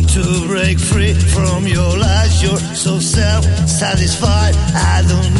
to break free from your lies. You're so self-satisfied. I don't